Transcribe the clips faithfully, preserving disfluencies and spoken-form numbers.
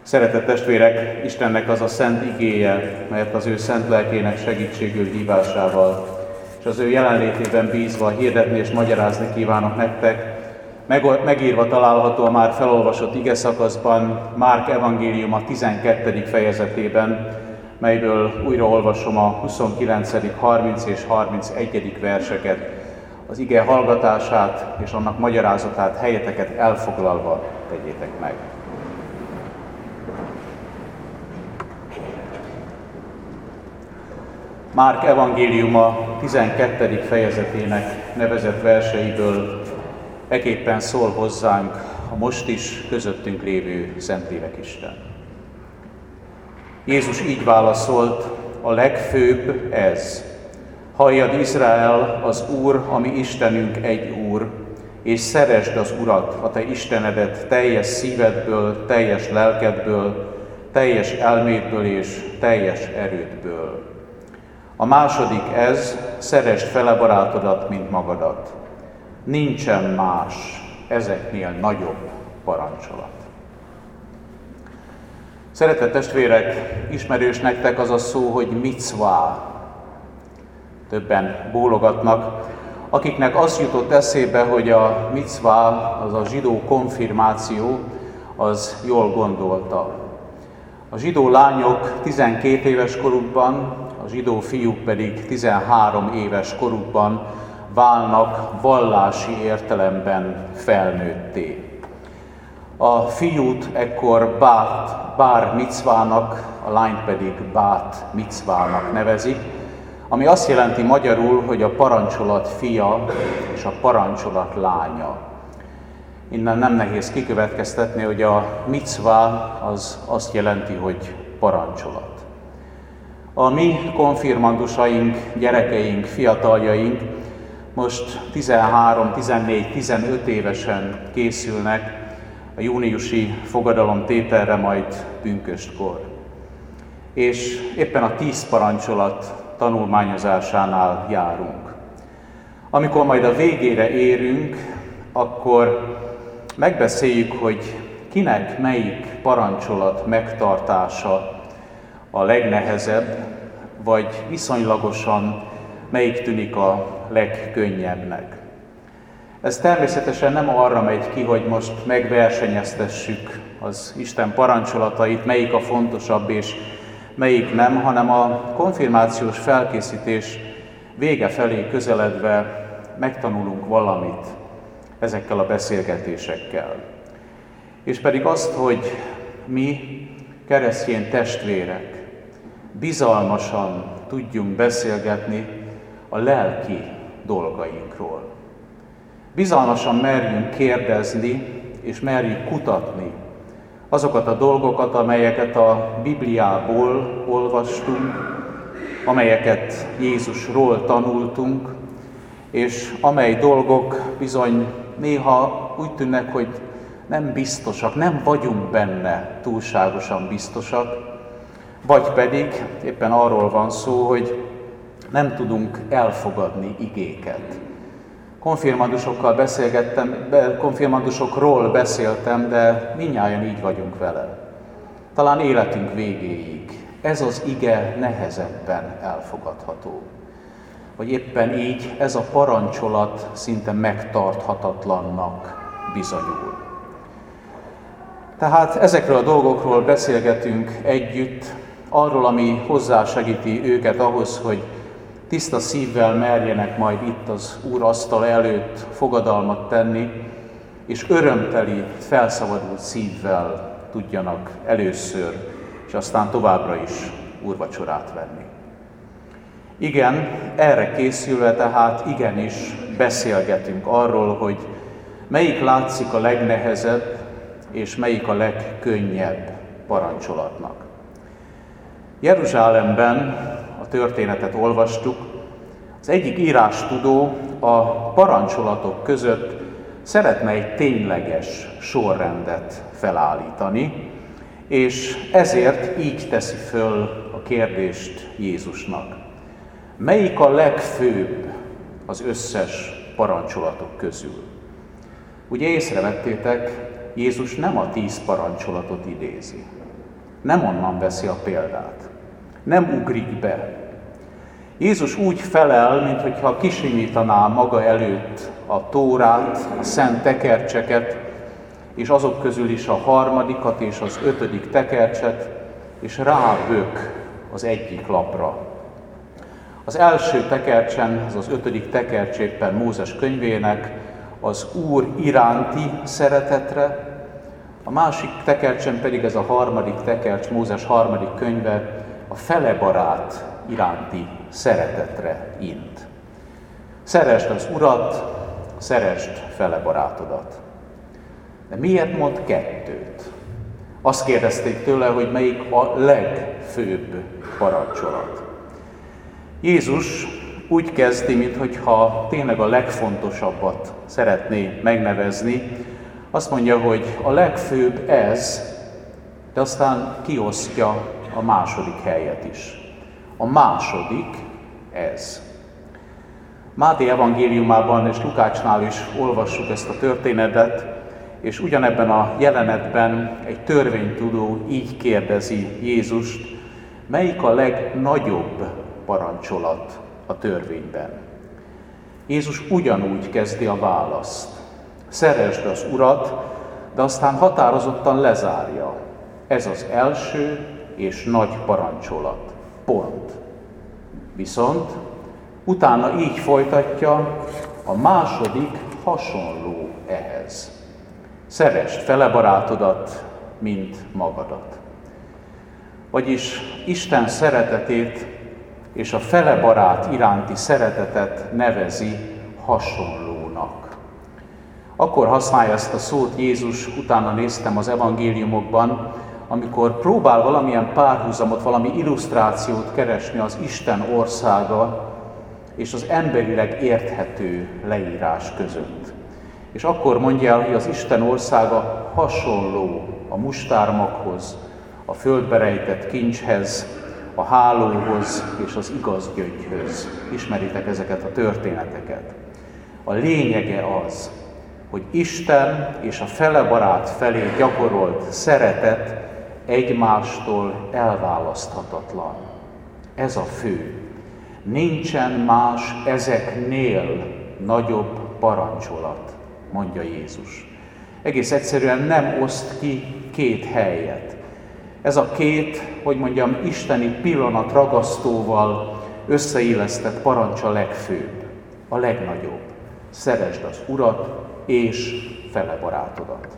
Szeretett testvérek, Istennek az a szent igéje, melyet az ő szent lelkének segítségül hívásával és az ő jelenlétében bízva hirdetni és magyarázni kívánok nektek, megírva található a már felolvasott ige szakaszban, Márk evangéliuma tizenkettedik fejezetében, melyből újra olvasom a huszonkilencedik, harmincadidik és harmincegyedik verseket. Az ige hallgatását és annak magyarázatát helyeteket elfoglalva tegyétek meg. Márk evangéliuma tizenkettedik fejezetének nevezett verseiből eképpen szól hozzánk a most is közöttünk lévő Szentlélekisten. Jézus így válaszolt: a legfőbb ez. Halljad, Izrael, az Úr, a mi Istenünk egy Úr, és szeresd az Urat, a te Istenedet teljes szívedből, teljes lelkedből, teljes elmédből és teljes erődből. A második ez, szeresd fele barátodat, mint magadat. Nincsen más ezeknél nagyobb parancsolat. Szeretett testvérek, ismerős nektek az a szó, hogy micvá. Többen bólogatnak, akiknek az jutott eszébe, hogy a micvá, az a zsidó konfirmáció, az jól gondolta. A zsidó lányok tizenkét éves korukban, a zsidó fiúk pedig tizenhárom éves korukban válnak vallási értelemben felnőtté. A fiút ekkor bát, bár micvának, a lányt pedig bát micvának nevezik, ami azt jelenti magyarul, hogy a parancsolat fia és a parancsolat lánya. Innen nem nehéz kikövetkeztetni, hogy a micvá az azt jelenti, hogy parancsolat. A mi konfirmandusaink, gyerekeink, fiataljaink most tizenhárom, tizennégy, tizenöt évesen készülnek a júniusi fogadalomtételre, majd pünköstkor. És éppen a tíz parancsolat tanulmányozásánál járunk. Amikor majd a végére érünk, akkor megbeszéljük, hogy kinek melyik parancsolat megtartása a legnehezebb, vagy viszonylagosan melyik tűnik a legkönnyebbnek. Ez természetesen nem arra megy ki, hogy most megversenyeztessük az Isten parancsolatait, melyik a fontosabb és melyik nem, hanem a konfirmációs felkészítés vége felé közeledve megtanulunk valamit ezekkel a beszélgetésekkel. És pedig azt, hogy mi, keresztény testvérek, bizalmasan tudjunk beszélgetni a lelki dolgainkról. Bizalmasan merjünk kérdezni, és merjük kutatni azokat a dolgokat, amelyeket a Bibliából olvastunk, amelyeket Jézusról tanultunk, és amely dolgok bizony néha úgy tűnnek, hogy nem biztosak, nem vagyunk benne túlságosan biztosak, vagy pedig éppen arról van szó, hogy nem tudunk elfogadni igéket. Konfirmandusokkal beszélgettem, konfirmandusokról beszéltem, de mindnyájan így vagyunk vele. Talán életünk végéig. Ez az ige nehezebben elfogadható. Vagy éppen így ez a parancsolat szinte megtarthatatlannak bizonyul. Tehát ezekről a dolgokról beszélgetünk együtt, arról, ami hozzásegíti őket ahhoz, hogy tiszta szívvel merjenek majd itt az Úr asztal előtt fogadalmat tenni, és örömteli, felszabadult szívvel tudjanak először, és aztán továbbra is úrvacsorát venni. Igen, erre készülve tehát igenis beszélgetünk arról, hogy melyik látszik a legnehezebb, és melyik a legkönnyebb parancsolatnak. Jeruzsálemben, a történetet olvastuk, az egyik írástudó a parancsolatook között szeretne egy tényleges sorrendet felállítani, és ezért így teszi föl a kérdést Jézusnak. Melyik a legfőbb az összes parancsolatok közül? Ugye észrevettétek, Jézus nem a tíz parancsolatot idézi. nem onnan veszi a példát. Nem ugrik be. Jézus úgy felel, mintha kisimítaná maga előtt a Tórát, a szent tekercseket, és azok közül is a harmadikat és az ötödik tekercset, és rábök az egyik lapra. Az első tekercsen, ez az ötödik tekercs éppen Mózes könyvének, az Úr iránti szeretetre, a másik tekercsen pedig ez a harmadik tekercs, Mózes harmadik könyve, a felebarát iránti szeretetre int. Szeresd az Urat, szeresd felebarátodat. De miért mond kettőt? Azt kérdezték tőle, hogy melyik a legfőbb parancsolat. Jézus úgy kezdi, mintha tényleg a legfontosabbat szeretné megnevezni. Azt mondja, hogy a legfőbb ez, de aztán kiosztja a második helyet is. A második ez. Máté evangéliumában és Lukácsnál is olvassuk ezt a történetet, és ugyanebben a jelenetben egy törvénytudó így kérdezi Jézust, melyik a legnagyobb parancsolat a törvényben. Jézus ugyanúgy kezdi a választ. Szeresd az Urat, de aztán határozottan lezárja. Ez az első és nagy parancsolat. Pont. Viszont utána így folytatja, a második hasonló ehhez. Szeresd felebarátodat, mint magadat. Vagyis Isten szeretetét és a felebarát iránti szeretetet nevezi hasonlónak. Akkor használja ezt a szót Jézus, utána néztem az evangéliumokban, amikor próbál valamilyen párhuzamot, valami illusztrációt keresni az Isten országa és az emberileg érthető leírás között. És akkor mondja el, hogy az Isten országa hasonló a mustármaghoz, a földbe rejtett kincshez, a hálóhoz és az igaz gyöngyhöz. Ismeritek ezeket a történeteket. A lényege az, hogy Isten és a felebarát felé gyakorolt szeretet egymástól elválaszthatatlan. Ez a fő. Nincsen más ezeknél nagyobb parancsolat, mondja Jézus. Egész egyszerűen nem oszt ki két helyet. Ez a két, hogy mondjam, isteni pillanat ragasztóval összeillesztett parancs a legfőbb, a legnagyobb. Szeresd az Urat és felebarátodat.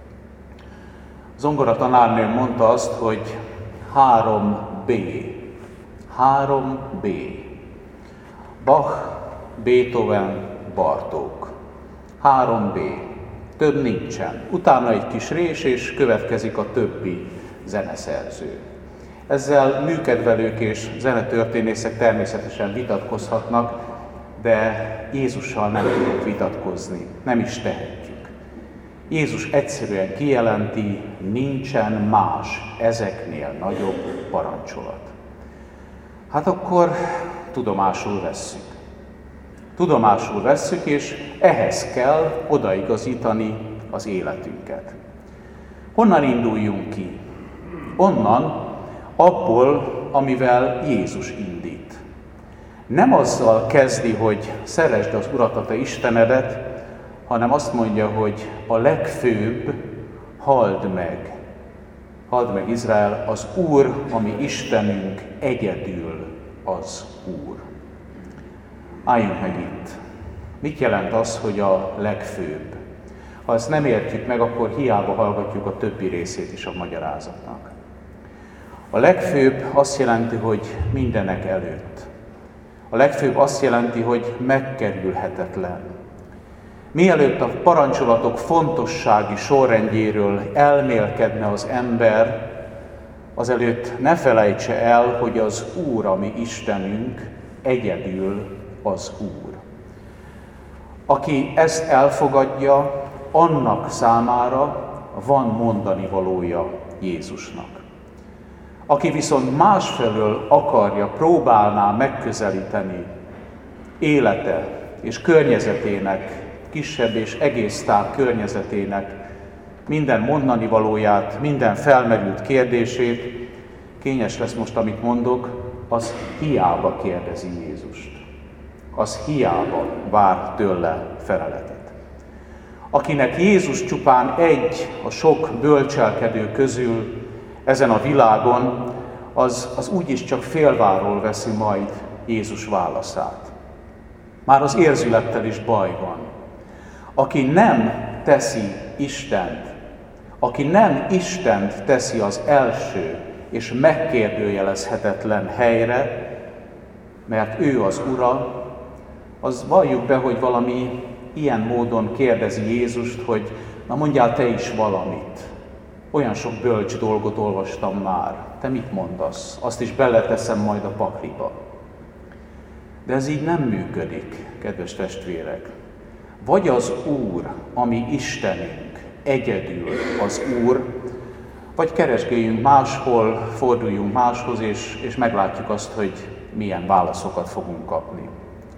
Zongora tanárnőm mondta azt, hogy három bé. három bé. Bach, Beethoven, Bartók. három bé. Több nincsen. Utána egy kis rés, és következik a többi zeneszerző. Ezzel műkedvelők és zenetörténészek természetesen vitatkozhatnak, de Jézussal nem tudunk vitatkozni, nem is tehetjük. Jézus egyszerűen kijelenti, nincsen más ezeknél nagyobb parancsolat. Hát akkor tudomásul vesszük. Tudomásul vesszük, és ehhez kell odaigazítani az életünket. Honnan induljunk ki? Onnan, abból, amivel Jézus indít. Nem azzal kezdi, hogy szeresd az Urat, a te Istenedet, hanem azt mondja, hogy a legfőbb, halld meg. Halld meg, Izrael, az Úr, ami Istenünk, egyedül az Úr. Álljunk meg itt. Mit jelent az, hogy a legfőbb? Ha ezt nem értjük meg, akkor hiába hallgatjuk a többi részét is a magyarázatnak. A legfőbb azt jelenti, hogy mindenek előtt. A legfőbb azt jelenti, hogy megkerülhetetlen. Mielőtt a parancsolatok fontossági sorrendjéről elmélkedne az ember, azelőtt ne felejtse el, hogy az Úr, ami Istenünk, egyedül az Úr. Aki ezt elfogadja, annak számára van mondani valója Jézusnak. Aki viszont másfelől akarja, próbálná megközelíteni élete és környezetének, kisebb és egész tág környezetének minden mondani valóját, minden felmerült kérdését, kényes lesz most, amit mondok, az hiába kérdezi Jézust. Az hiába vár tőle feleletet. Akinek Jézus csupán egy a sok bölcselkedő közül ezen a világon, az, az úgyis csak félváról veszi majd Jézus válaszát. Már az érzülettel is baj van. Aki nem teszi Istent, aki nem Istent teszi az első és megkérdőjelezhetetlen helyre, mert ő az Ura, az valljuk be, hogy valami ilyen módon kérdezi Jézust, hogy na mondjál te is valamit. Olyan sok bölcs dolgot olvastam már. Te mit mondasz? Azt is beleteszem majd a pakliba. De ez így nem működik, kedves testvérek. Vagy az Úr, ami Istenünk, egyedül az Úr, vagy keresgéljünk máshol, forduljunk máshoz, és, és meglátjuk azt, hogy milyen válaszokat fogunk kapni.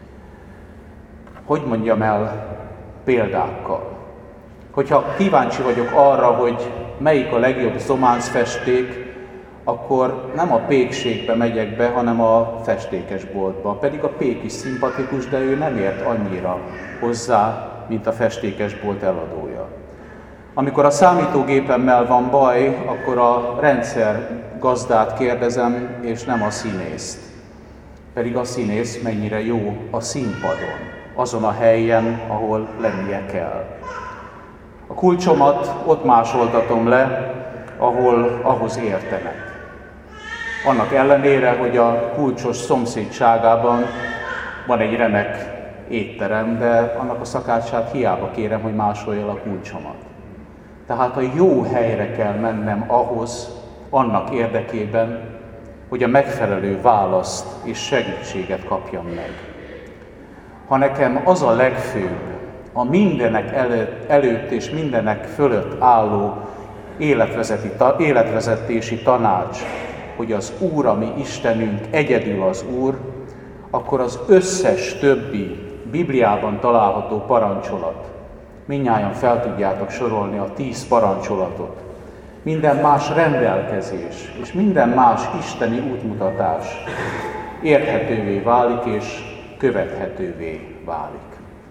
Hogy mondjam el példákkal? Hogyha kíváncsi vagyok arra, hogy melyik a legjobb zománcfesték, akkor nem a pékségbe megyek be, hanem a festékesboltba. Pedig a pék is szimpatikus, de ő nem ért annyira hozzá, mint a festékesbolt eladója. Amikor a számítógépemmel van baj, akkor a rendszer gazdát kérdezem, és nem a színészt. Pedig a színész mennyire jó a színpadon, azon a helyen, ahol lennie kell. A kulcsomat ott másoltatom le, ahol ahhoz értenek. Annak ellenére, hogy a kulcsos szomszédságában van egy remek étterem, de annak a szakácsát hiába kérem, hogy másolja el a kulcsomat. Tehát a jó helyre kell mennem ahhoz, annak érdekében, hogy a megfelelő választ és segítséget kapjam meg. Ha nekem az a legfőbb, a mindenek előtt, előtt és mindenek fölött álló életvezetési tanács, hogy az Úr, ami Istenünk, egyedül az Úr, akkor az összes többi Bibliában található parancsolat, mindnyájan fel tudjátok sorolni a tíz parancsolatot, minden más rendelkezés és minden más isteni útmutatás érthetővé válik és követhetővé válik.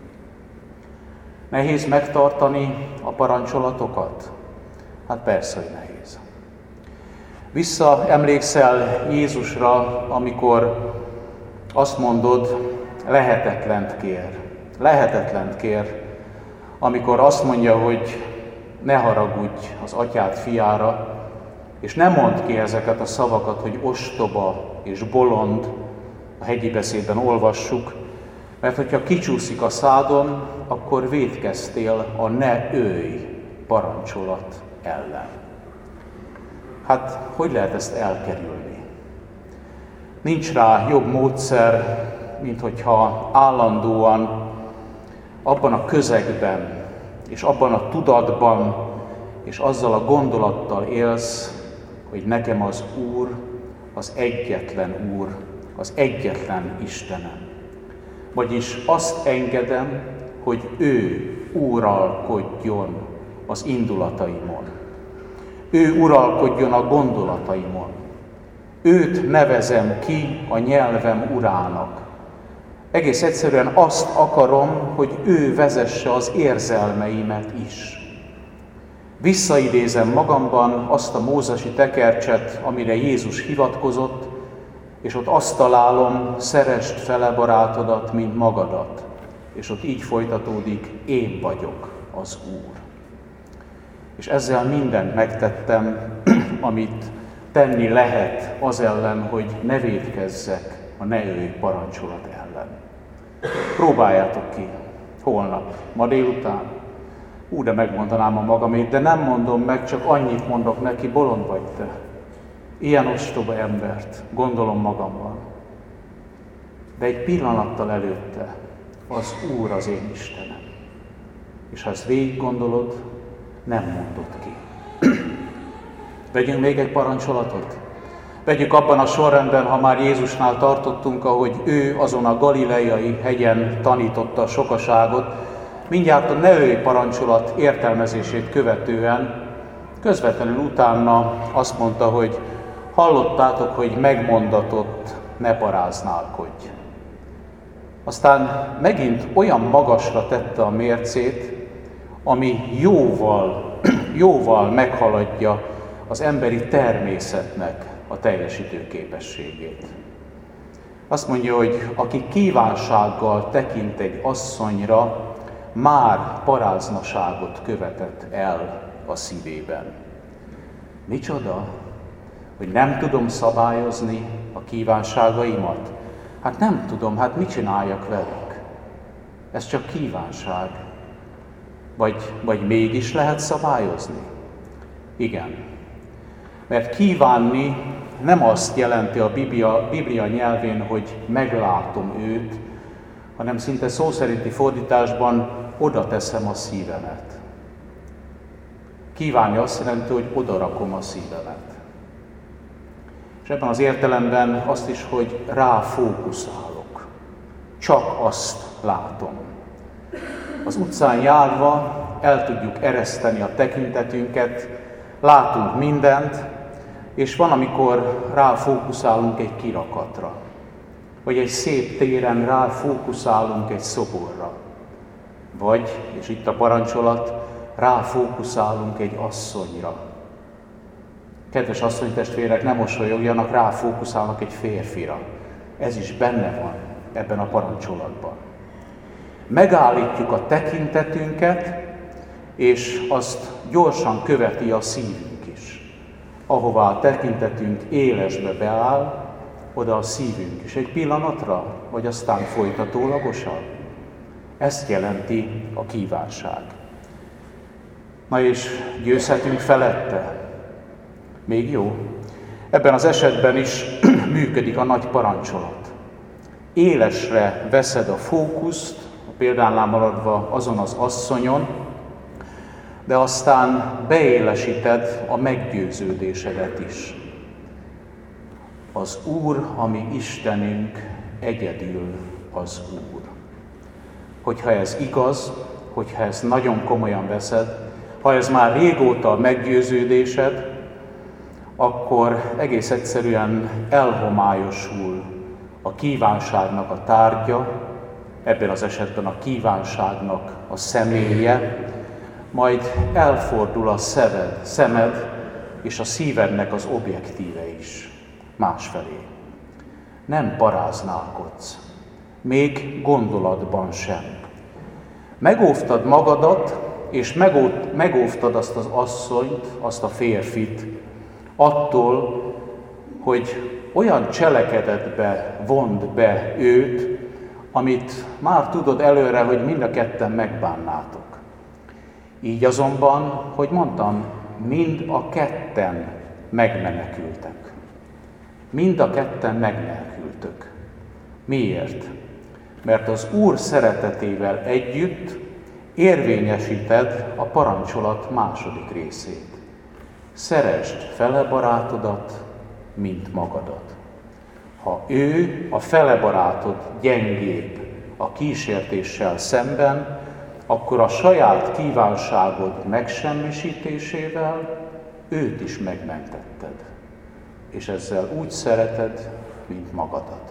Nehéz megtartani a parancsolatokat? Hát persze, hogy nehéz. Visszaemlékszel Jézusra, amikor azt mondod, lehetetlent kér. Lehetetlent kér, amikor azt mondja, hogy ne haragudj az atyád fiára, és nem mondd ki ezeket a szavakat, hogy ostoba és bolond, a hegyi beszédben olvassuk, mert hogyha kicsúszik a szádon, akkor vétkeztél a ne ölj parancsolat ellen. Hát, hogy lehet ezt elkerülni? Nincs rá jobb módszer, mint hogyha állandóan abban a közegben, és abban a tudatban, és azzal a gondolattal élsz, hogy nekem az Úr, az egyetlen Úr, az egyetlen Istenem. Vagyis azt engedem, hogy ő uralkodjon az indulataimon. Ő uralkodjon a gondolataimon. Őt nevezem ki a nyelvem urának. Egész egyszerűen azt akarom, hogy ő vezesse az érzelmeimet is. Visszaidézem magamban azt a mózesi tekercset, amire Jézus hivatkozott, és ott azt találom, szeresd fele barátodat, mint magadat. És ott így folytatódik, én vagyok az Úr. És ezzel mindent megtettem, amit tenni lehet az ellen, hogy ne vétkezzek a ne ölj parancsolat ellen. Próbáljátok ki, holnap, ma délután. Ú, de megmondanám a magamét, de nem mondom meg, csak annyit mondok neki, bolond vagy te. Ilyen ostoba embert gondolom magamban. De egy pillanattal előtte az Úr az én Istenem. És ha ezt végig gondolod, nem mondod ki. Vegyünk még egy parancsolatot. Vegyük abban a sorrendben, ha már Jézusnál tartottunk, ahogy ő azon a galileai hegyen tanította a sokaságot, mindjárt a ne ölj parancsolat értelmezését követően, közvetlenül utána azt mondta, hogy Hallottátok, hogy megmondatott, ne paráználkodj. Aztán megint olyan magasra tette a mércét, ami jóval, jóval meghaladja az emberi természetnek a teljesítő képességét. Azt mondja, hogy aki kívánsággal tekint egy asszonyra, már paráznaságot követett el a szívében. Micsoda? Hogy nem tudom szabályozni a kívánságaimat? Hát nem tudom, hát mit csináljak velük? Ez csak kívánság. Vagy, vagy mégis lehet szabályozni? Igen. Mert kívánni nem azt jelenti a Biblia, Biblia nyelvén, hogy meglátom őt, hanem szinte szó szerinti fordításban oda teszem a szívemet. Kívánni azt jelenti, hogy oda rakom a szívemet. És ebben az értelemben azt is, hogy rá fókuszálok. Csak azt látom. Az utcán járva el tudjuk ereszteni a tekintetünket, látunk mindent, és van, amikor ráfókuszálunk egy kirakatra, vagy egy szép téren ráfókuszálunk egy szoborra, vagy, és itt a parancsolat, ráfókuszálunk egy asszonyra. Kedves asszonytestvérek, ne mosolyogjanak, ráfókuszálnak egy férfira. Ez is benne van ebben a parancsolatban. Megállítjuk a tekintetünket, és azt gyorsan követi a szívünk is. Ahová a tekintetünk élesbe beáll, oda a szívünk is. Egy pillanatra, vagy aztán folytatólagosan. Ezt jelenti a kívánság. Na és győzhetünk felette? Még jó. Ebben az esetben is működik a nagy parancsolat. Élesre veszed a fókuszt, a példánál maradva azon az asszonyon, de aztán beélesíted a meggyőződésedet is. Az Úr, ami Istenünk, egyedül az Úr. Hogyha ez igaz, hogyha ezt nagyon komolyan veszed, ha ez már régóta a meggyőződésed, akkor egész egyszerűen elhomályosul a kívánságnak a tárgya, ebben az esetben a kívánságnak a személye, majd elfordul a szeved, szemed és a szívednek az objektíve is másfelé. Nem paráználkodsz, még gondolatban sem. Megóvtad magadat, és megóvtad azt az asszonyt, azt a férfit attól, hogy olyan cselekedetbe vond be őt, amit már tudod előre, hogy mind a ketten megbánnátok. Így azonban, hogy mondtam, mind a ketten megmenekültek. Mind a ketten megmenekültök. Miért? Mert az Úr szeretetével együtt érvényesíted a parancsolat második részét. Szeresd fele barátodat, mint magadat. Ha ő, a fele barátod gyengébb a kísértéssel szemben, akkor a saját kívánságod megsemmisítésével őt is megmentetted, és ezzel úgy szereted, mint magadat.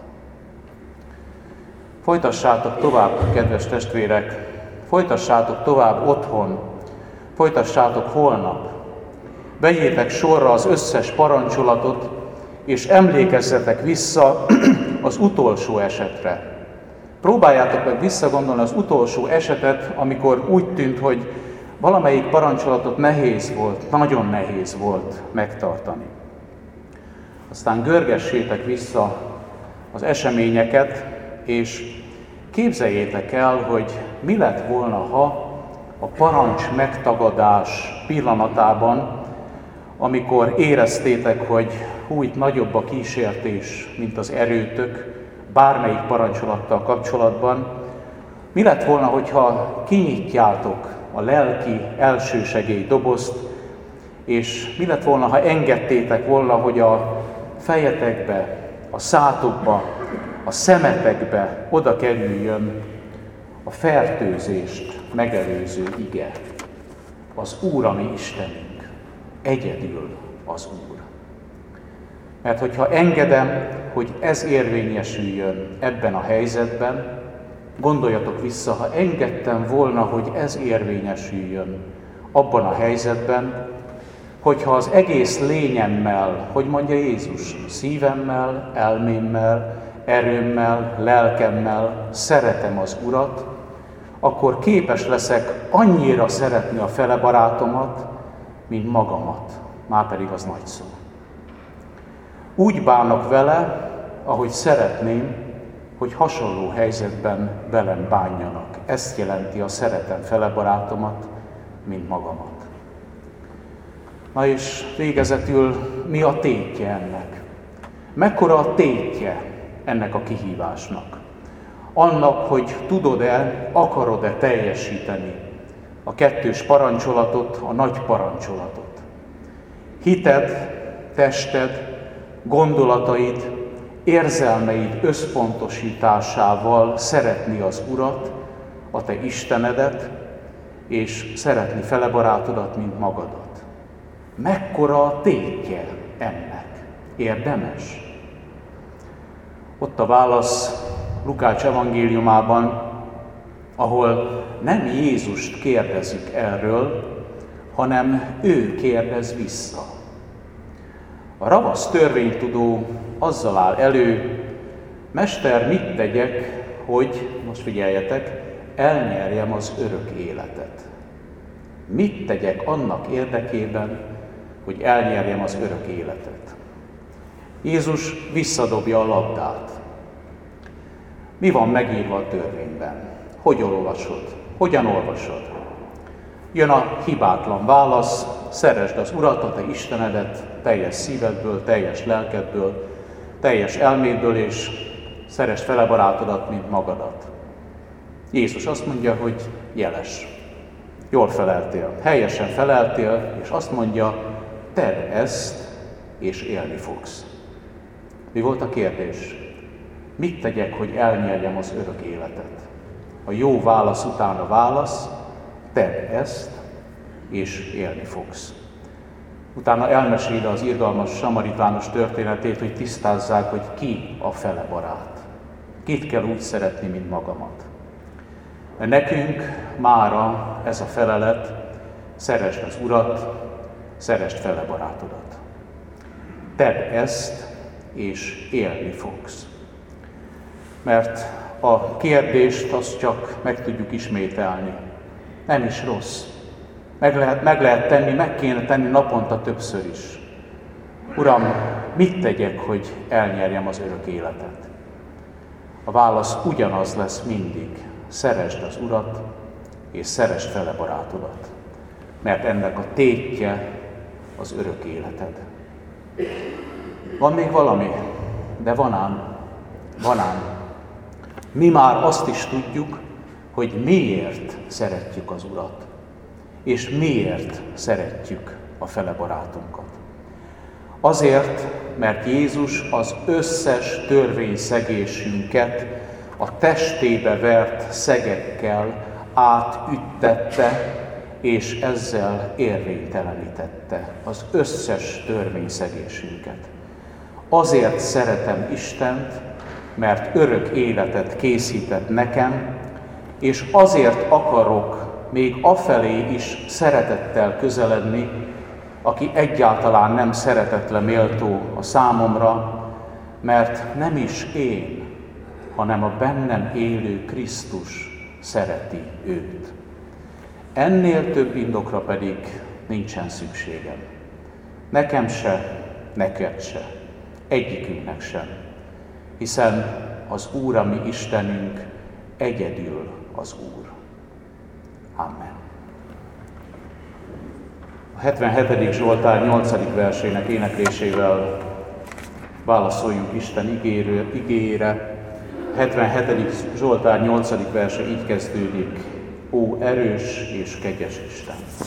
Folytassátok tovább, kedves testvérek, folytassátok tovább otthon, folytassátok holnap. Vegyétek sorra az összes parancsolatot, és emlékezzetek vissza az utolsó esetre. Próbáljátok meg visszagondolni az utolsó esetet, amikor úgy tűnt, hogy valamelyik parancsolatot nehéz volt, nagyon nehéz volt megtartani. Aztán görgessétek vissza az eseményeket, és képzeljétek el, hogy mi lett volna, ha a parancs megtagadás pillanatában, amikor éreztétek, hogy hú, itt nagyobb a kísértés, mint az erőtök, bármelyik parancsolattal kapcsolatban, mi lett volna, hogyha kinyitjátok a lelki elsősegély dobozt, és mi lett volna, ha engedtétek volna, hogy a fejetekbe, a szátokba, a szemetekbe oda kerüljön a fertőzést megelőző ige. Az Úr, ami Istenünk, egyedül az Úr. Mert hogyha engedem, hogy ez érvényesüljön ebben a helyzetben, gondoljatok vissza, ha engedtem volna, hogy ez érvényesüljön abban a helyzetben, hogyha az egész lényemmel, hogy mondja Jézus, szívemmel, elmémmel, erőmmel, lelkemmel szeretem az Urat, akkor képes leszek annyira szeretni a fele barátomat, mint magamat. Márpedig az nagy szó. Úgy bánok vele, ahogy szeretném, hogy hasonló helyzetben velem bánjanak. Ezt jelenti a szeretem fele barátomat, mint magamat. Na és végezetül mi a tétje ennek? Mekkora a tétje ennek a kihívásnak? Annak, hogy tudod-e, akarod-e teljesíteni a kettős parancsolatot, a nagy parancsolatot. Hited, tested, gondolataid, érzelmeid összpontosításával szeretni az Urat, a te Istenedet, és szeretni fele barátodat, mint magadat. Mekkora a tétje ennek? Érdemes? Ott a válasz Lukács evangéliumában, ahol nem Jézust kérdezik erről, hanem ő kérdez vissza. A ravasz törvénytudó azzal áll elő, Mester, mit tegyek, hogy, most figyeljetek, elnyerjem az örök életet. Mit tegyek annak érdekében, hogy elnyerjem az örök életet? Jézus visszadobja a labdát. Mi van megírva a törvényben? Hogy olvasod? Hogyan olvasod? Jön a hibátlan válasz, szeresd az Urat, a te Istenedet, teljes szívedből, teljes lelkedből, teljes elmédből, és szeresd fele barátodat, mint magadat. Jézus azt mondja, hogy jeles. Jól feleltél, helyesen feleltél, és azt mondja, tedd ezt, és élni fogsz. Mi volt a kérdés? Mit tegyek, hogy elnyerjem az örök életet? A jó válasz után a válasz, tedd ezt, és élni fogsz. Utána elmeséli az irgalmas samaritános történetét, hogy tisztázzák, hogy ki a fele barát. Kit kell úgy szeretni, mint magamat. Mert nekünk mára ez a felelet, szeresd az Urat, szeresd fele barátodat. Tedd ezt, és élni fogsz. Mert a kérdést azt csak meg tudjuk ismételni. Nem is rossz. Meg lehet, meg lehet tenni, meg kéne tenni naponta többször is. Uram, mit tegyek, hogy elnyerjem az örök életet? A válasz ugyanaz lesz mindig. Szeresd az Urat, és szeresd fele barátodat. Mert ennek a tétje az örök életed. Van még valami? De van ám. Van ám. Mi már azt is tudjuk, hogy miért szeretjük az Urat, és miért szeretjük a fele barátunkat. Azért, mert Jézus az összes törvényszegésünket a testébe vert szegekkel átüttette, és ezzel érvénytelenítette az összes törvényszegésünket. Azért szeretem Istent, mert örök életet készített nekem, és azért akarok még afelé is szeretettel közeledni, aki egyáltalán nem szeretetre méltó a számomra, mert nem is én, hanem a bennem élő Krisztus szereti őt. Ennél több indokra pedig nincsen szükségem. Nekem se, neked se, egyikünknek sem, hiszen az Úr, a mi Istenünk, egyedül az Úr. Amen. A hetvenhetedik Zsoltár nyolcadik versének éneklésével válaszoljunk Isten igéről, igéjére. A hetvenhetedik Zsoltár nyolcadik verse így kezdődik. Ó erős és kegyes Isten!